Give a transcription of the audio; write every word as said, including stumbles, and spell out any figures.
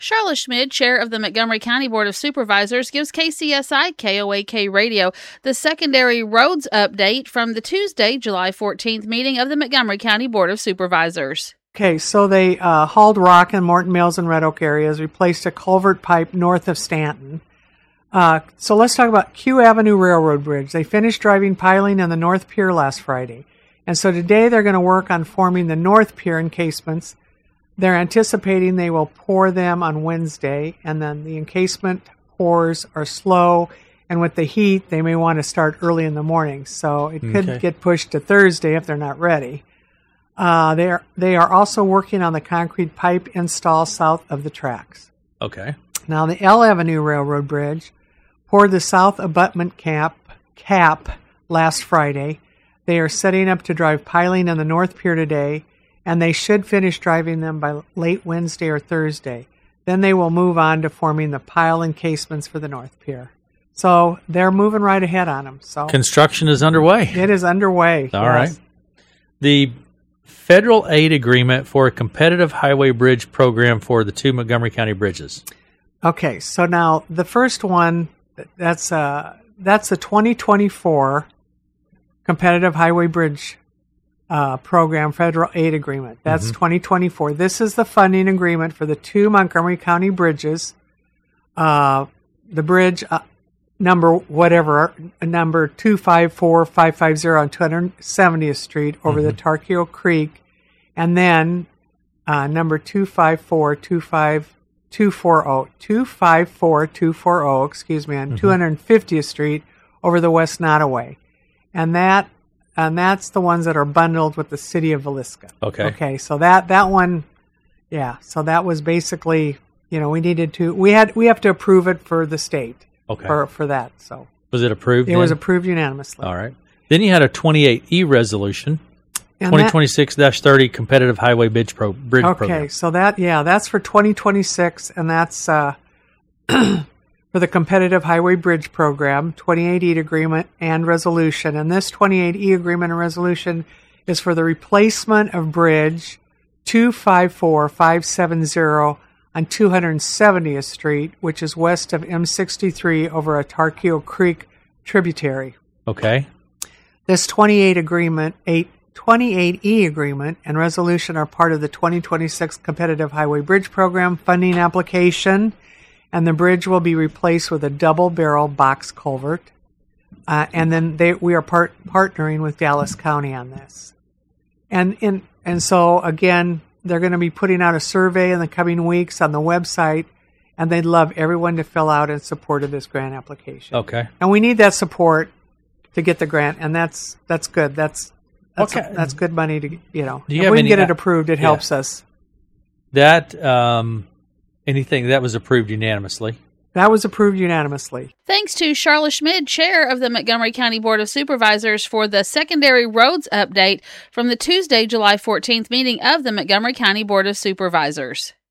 Charlotte Schmid, chair of the Montgomery County Board of Supervisors, gives K C S I K O A K Radio the secondary roads update from the Tuesday, July fourteenth meeting of the Montgomery County Board of Supervisors. Okay, so they uh, hauled rock in Morton Mills and Red Oak areas, replaced a culvert pipe north of Stanton. Uh, so let's talk about Q Avenue Railroad Bridge. They finished driving piling in the North Pier last Friday. And so today they're going to work on forming the North Pier encasements. They're anticipating they will pour them on Wednesday, and then the encasement pours are slow, and with the heat, they may want to start early in the morning. So it could Okay. get pushed to Thursday if they're not ready. Uh, they are they are also working on the concrete pipe install south of the tracks. Okay. Now, the L Avenue Railroad Bridge poured the south abutment cap cap last Friday. They are setting up to drive piling in the North Pier today, and they should finish driving them by late Wednesday or Thursday. Then they will move on to forming the pile encasements for the North Pier. So they're moving right ahead on them. So Construction is underway. it is underway. All yes. right. The federal aid agreement for a competitive highway bridge program for the two Montgomery County bridges. Okay, so now the first one, that's uh that's the twenty twenty-four Competitive Highway Bridge uh, Program Federal Aid Agreement. That's Mhm. twenty twenty-four. This is the funding agreement for the two Montgomery County bridges. Uh, the bridge uh, number whatever, number two five four five five zero on two hundred seventieth Street over the Tarkio Creek, and then uh, number two five four two five two four zero, two five four two four zero, excuse me, on two hundred fiftieth Street over the West Nottoway. And that and that's the ones that are bundled with the city of Villisca. Okay. Okay, so that that one, yeah, so that was basically, you know, we needed to we had we have to approve it for the state. Okay. For for that. So Was it approved? it then? was approved unanimously. All right. Then you had a twenty-eight E resolution, And twenty that- twenty-six dash thirty competitive highway bridge, pro- bridge Okay, program. so that, yeah, that's for twenty twenty-six, and that's uh, for the Competitive Highway Bridge Program, twenty-eight E agreement and resolution. And this twenty-eight E agreement and resolution is for the replacement of Bridge two five four five seven zero on two hundred seventieth Street, which is west of M sixty-three over a Tarkio Creek tributary. Okay. This twenty-eight agreement, eight, twenty-eight E agreement and resolution are part of the twenty twenty-six Competitive Highway Bridge Program funding application, and the bridge will be replaced with a double-barrel box culvert. Uh, and then they, we are part, partnering with Dallas County on this. And in, and so, again, they're going to be putting out a survey in the coming weeks on the website, and they'd love everyone to fill out in support of this grant application. Okay. And we need that support to get the grant, and that's that's good. That's that's Okay. that's good money to you know. Do you if have we can any- get it approved, it yeah. helps us. That, um, anything that was approved unanimously. That was approved unanimously. Thanks to Charlotte Schmid, chair of the Montgomery County Board of Supervisors, for the secondary roads update from the Tuesday, July fourteenth meeting of the Montgomery County Board of Supervisors.